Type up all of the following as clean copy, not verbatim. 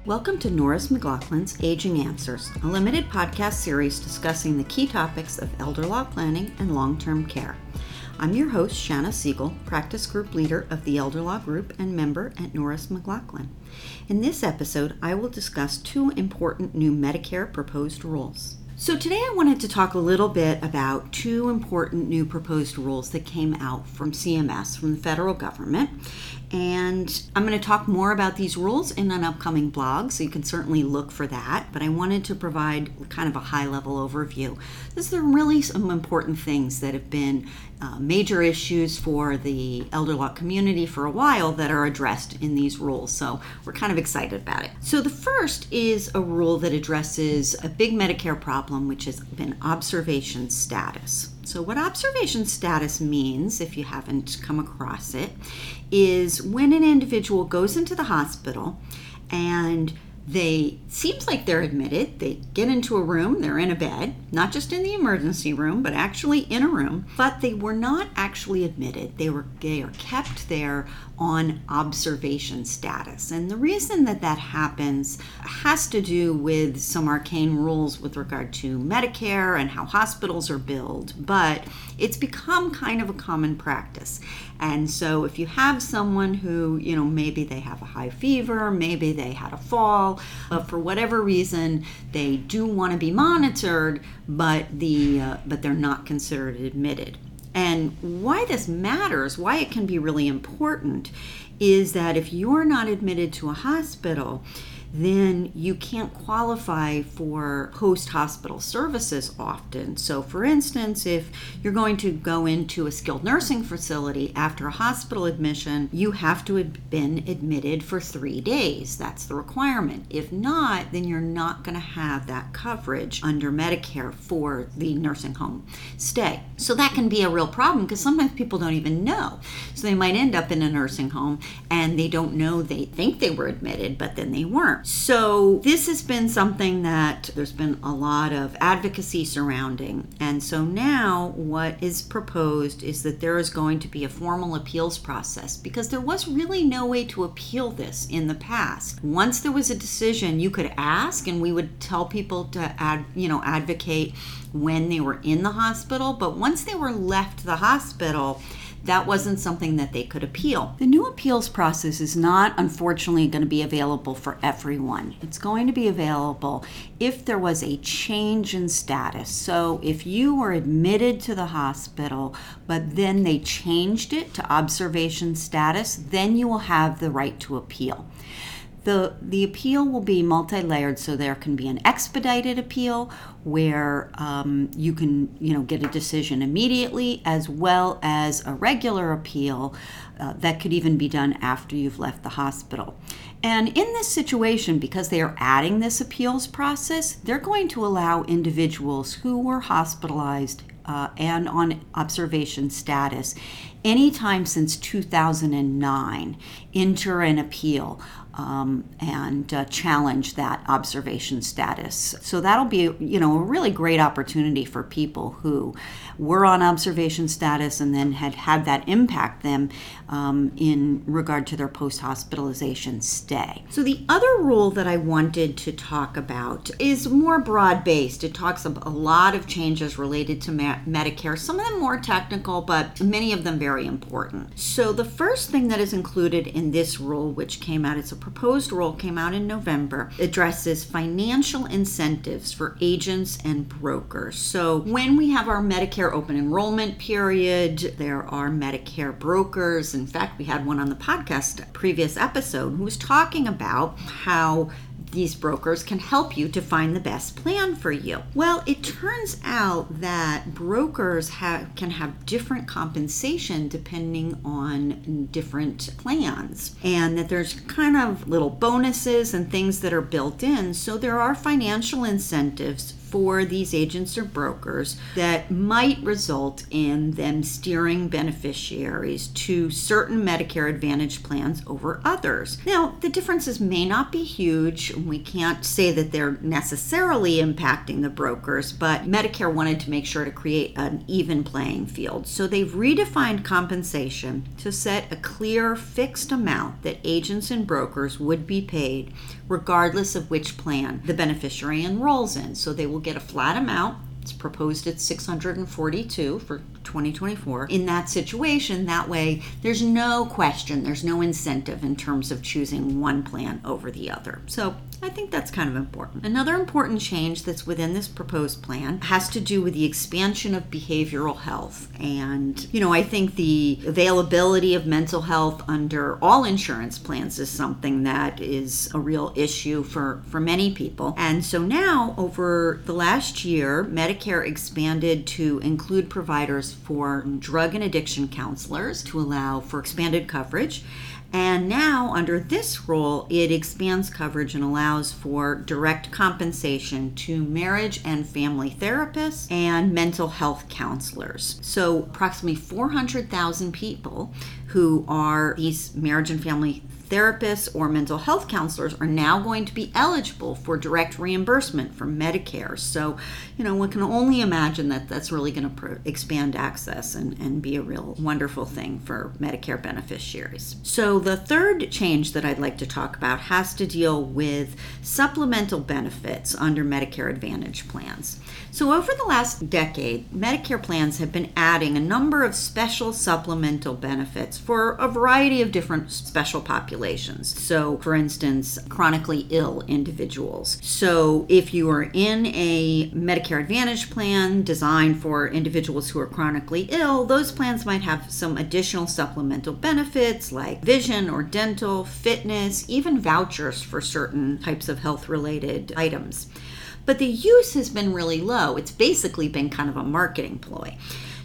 Welcome to Norris McLaughlin's Aging Answers, a limited podcast series discussing the key topics of elder law planning and long-term care. I'm your host, Shanna Siegel, practice group leader of the Elder Law Group and member at Norris McLaughlin. In this episode, I will discuss two important new Medicare proposed rules. So today I wanted to talk a little bit about two important new proposed rules that came out from CMS, from the federal government. And I'm going to talk more about these rules in an upcoming blog, so you can certainly look for that. But I wanted to provide kind of a high-level overview. These are really some important things that have been major issues for the elder law community for a while that are addressed in these rules. So we're kind of excited about it. So the first is a rule that addresses a big Medicare problem, which has been observation status. So what observation status means, if you haven't come across it, is when an individual goes into the hospital and seems like they're admitted, they get into a room, they're in a bed, not just in the emergency room, but actually in a room, but they were not actually admitted. They are kept there on observation status. And the reason that happens has to do with some arcane rules with regard to Medicare and how hospitals are billed, but it's become kind of a common practice. And so if you have someone who, maybe they have a high fever, maybe they had a fall, for whatever reason, they do want to be monitored, but they're not considered admitted. And why this matters, why it can be really important, is that if you're not admitted to a hospital, then you can't qualify for post-hospital services often. So for instance, if you're going to go into a skilled nursing facility after a hospital admission, you have to have been admitted for 3 days. That's the requirement. If not, then you're not going to have that coverage under Medicare for the nursing home stay. So that can be a real problem because sometimes people don't even know. So they might end up in a nursing home and they don't know, they think they were admitted, but then they weren't. So this has been something that there's been a lot of advocacy surrounding. And so now what is proposed is that there is going to be a formal appeals process because there was really no way to appeal this in the past. Once there was a decision, you could ask and we would tell people to advocate when they were in the hospital. But once they were left the hospital, that wasn't something that they could appeal. The new appeals process is not, unfortunately, going to be available for everyone. It's going to be available if there was a change in status. So if you were admitted to the hospital, but then they changed it to observation status, then you will have the right to appeal. The appeal will be multi-layered, so there can be an expedited appeal where you can get a decision immediately, as well as a regular appeal that could even be done after you've left the hospital. And in this situation, because they are adding this appeals process, they're going to allow individuals who were hospitalized and on observation status anytime since 2009 enter an appeal and challenge that observation status. So that'll be a really great opportunity for people who were on observation status and then had that impact them in regard to their post-hospitalization stay. So the other rule that I wanted to talk about is more broad-based. It talks about a lot of changes related to Medicare, some of them more technical, but many of them very important. So the first thing that is included in this rule, which came out, it's a proposed rule, came out in November, addresses financial incentives for agents and brokers. So when we have our Medicare open enrollment period, there are Medicare brokers. In fact, we had one on the podcast, previous episode, who was talking about how these brokers can help you to find the best plan for you. Well, it turns out that brokers can have different compensation depending on different plans, and that there's kind of little bonuses and things that are built in. So there are financial incentives for these agents or brokers that might result in them steering beneficiaries to certain Medicare Advantage plans over others. Now, the differences may not be huge. We can't say that they're necessarily impacting the brokers, but Medicare wanted to make sure to create an even playing field. So they've redefined compensation to set a clear fixed amount that agents and brokers would be paid regardless of which plan the beneficiary enrolls in. So they will get a flat amount. It's proposed at $642 for 2024. In that situation, that way, there's no question, there's no incentive in terms of choosing one plan over the other. So I think that's kind of important. Another important change that's within this proposed plan has to do with the expansion of behavioral health. And, I think the availability of mental health under all insurance plans is something that is a real issue for many people. And so now, over the last year, Medicare expanded to include providers for drug and addiction counselors to allow for expanded coverage. And now, under this rule, it expands coverage and allows for direct compensation to marriage and family therapists and mental health counselors. So approximately 400,000 people who are these marriage and family therapists or mental health counselors are now going to be eligible for direct reimbursement from Medicare. So, one can only imagine that that's really going to expand access and be a real wonderful thing for Medicare beneficiaries. So the third change that I'd like to talk about has to deal with supplemental benefits under Medicare Advantage plans. So over the last decade, Medicare plans have been adding a number of special supplemental benefits for a variety of different special populations. So, for instance, chronically ill individuals. So if you are in a Medicare Advantage plan designed for individuals who are chronically ill, those plans might have some additional supplemental benefits like vision or dental, fitness, even vouchers for certain types of health-related items. But the use has been really low. It's basically been kind of a marketing ploy.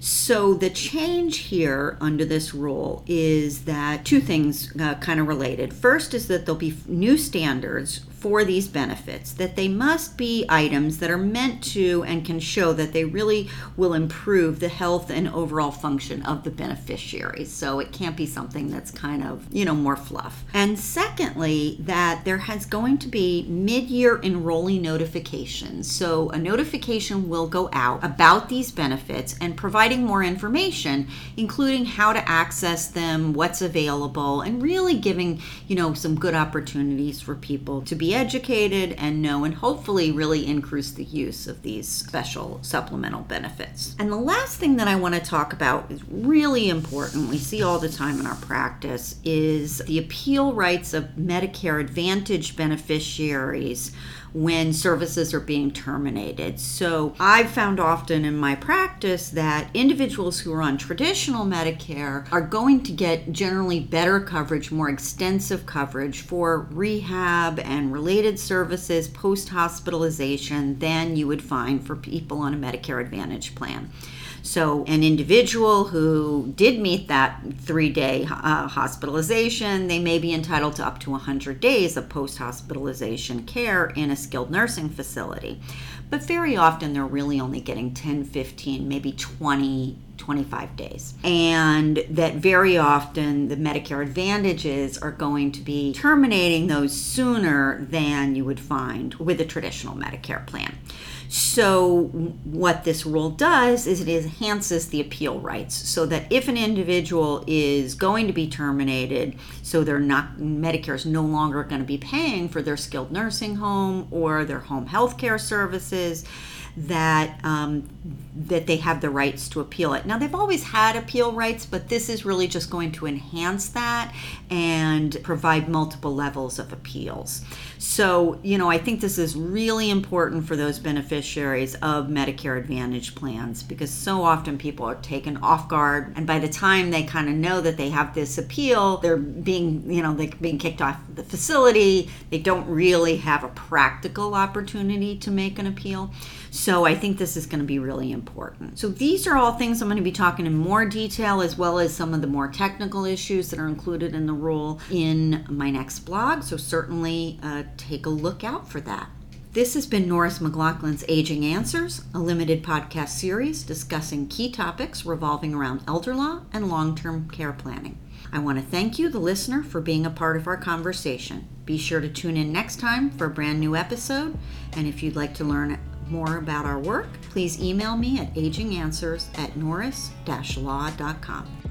So the change here under this rule is that two things kind of related. First is that there'll be new standards for these benefits, that they must be items that are meant to and can show that they really will improve the health and overall function of the beneficiary. So it can't be something that's kind of, more fluff. And secondly, that there has going to be mid-year enrollee notifications. So a notification will go out about these benefits and providing more information, including how to access them, what's available, and really giving, some good opportunities for people to be educated and know and hopefully really increase the use of these special supplemental benefits. And the last thing that I want to talk about is really important, we see all the time in our practice, is the appeal rights of Medicare Advantage beneficiaries when services are being terminated. So I've found often in my practice that individuals who are on traditional Medicare are going to get generally better coverage, more extensive coverage for rehab and related services post-hospitalization than you would find for people on a Medicare Advantage plan. So an individual who did meet that 3-day hospitalization, they may be entitled to up to 100 days of post-hospitalization care in a skilled nursing facility. But very often they're really only getting 10, 15, maybe 20, 25 days. And that very often the Medicare Advantages are going to be terminating those sooner than you would find with a traditional Medicare plan. So what this rule does is it enhances the appeal rights so that if an individual is going to be terminated, so Medicare is no longer going to be paying for their skilled nursing home or their home health care services, that they have the rights to appeal it. Now, they've always had appeal rights, but this is really just going to enhance that and provide multiple levels of appeals. So, I think this is really important for those beneficiaries of Medicare Advantage plans because so often people are taken off guard, and by the time they kind of know that they have this appeal, they're being kicked off the facility. They don't really have a practical opportunity to make an appeal. So I think this is going to be really important. So these are all things I'm going to be talking in more detail, as well as some of the more technical issues that are included in the rule in my next blog. So certainly take a look out for that. This has been Norris McLaughlin's Aging Answers, a limited podcast series discussing key topics revolving around elder law and long-term care planning. I want to thank you, the listener, for being a part of our conversation. Be sure to tune in next time for a brand new episode, and if you'd like to learn more about our work, please email me at aginganswers@norris-law.com.